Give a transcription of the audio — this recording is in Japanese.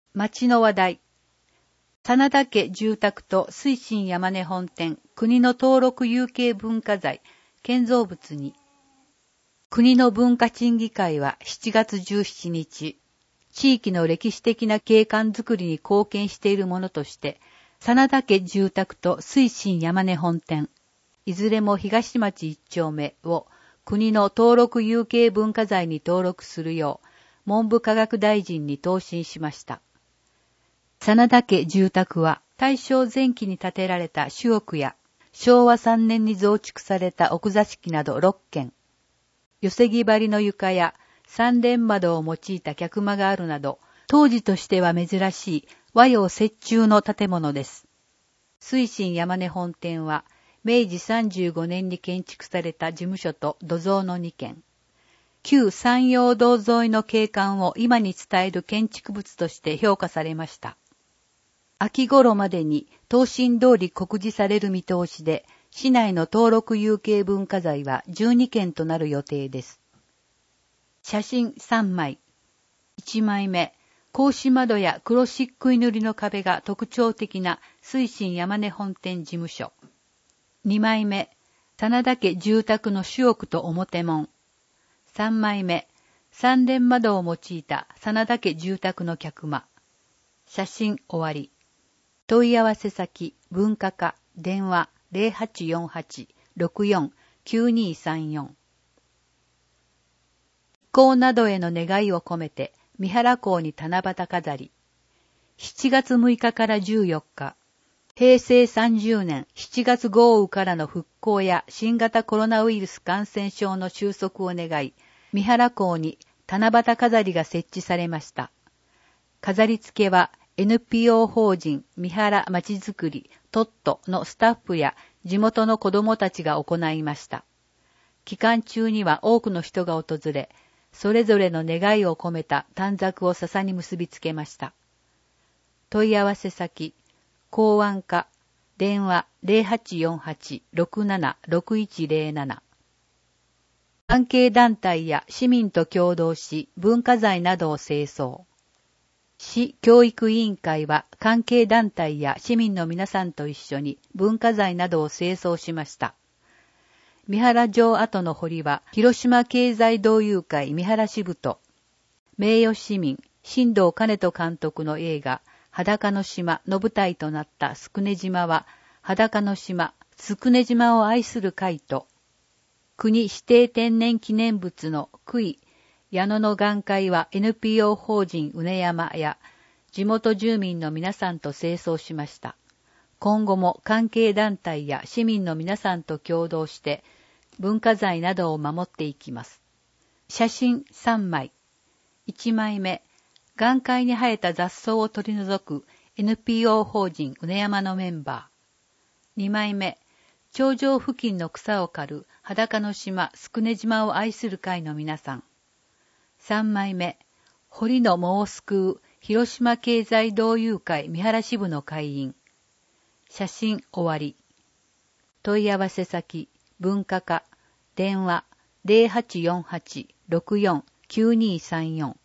町の話題。真田家住宅と水深山根本店、国の登録有形文化財、建造物に。国の文化審議会は7月17日、地域の歴史的な景観づくりに貢献しているものとして、真田家住宅と水深山根本店、いずれも東町1丁目を国の登録有形文化財に登録するよう、文部科学大臣に答申しました。真田家住宅は大正前期に建てられた主屋や昭和3年に増築された奥座敷など6軒、寄せ木張りの床や三連窓を用いた客間があるなど、当時としては珍しい和洋折衷の建物です。水深山根本店は明治35年に建築された事務所と土蔵の2軒。旧山陽道沿いの景観を今に伝える建築物として評価されました。秋頃までに答申通り告示される見通しで、市内の登録有形文化財は12件となる予定です。写真3枚。1枚目、格子窓や黒漆喰塗りの壁が特徴的な水深山根本店事務所。2枚目、真田家住宅の主屋と表門。3枚目、三連窓を用いた真田家住宅の客間。写真終わり。問い合わせ先、文化課、電話 0848-64-9234。気候などへの願いを込めて、三原港に七夕飾り。7月6日から14日、平成30年7月豪雨からの復興や新型コロナウイルス感染症の収束を願い、三原港に七夕飾りが設置されました。飾り付けは、NPO 法人三原まちづくりトットのスタッフや地元の子どもたちが行いました。期間中には多くの人が訪れ、それぞれの願いを込めた短冊を笹に結びつけました。問い合わせ先、港湾課、電話 0848-676107。関係団体や市民と共同し文化財などを清掃。市教育委員会は関係団体や市民の皆さんと一緒に文化財などを清掃しました。三原城跡の堀は広島経済同友会三原支部と名誉市民新藤兼人監督の映画裸の島の舞台となった宿根島は裸の島宿根島を愛する会と国指定天然記念物の杭矢野の岩塊は NPO 法人うね山や地元住民の皆さんと清掃しました。今後も関係団体や市民の皆さんと共同して文化財などを守っていきます。写真3枚。1枚目、岩塊に生えた雑草を取り除く NPO 法人うね山のメンバー。2枚目、頂上付近の草を刈る裸の島宿根島を愛する会の皆さん。3枚目、堀の藻を救う広島経済同友会三原支部の会員。写真終わり。問い合わせ先、文化課、電話 0848-64-9234。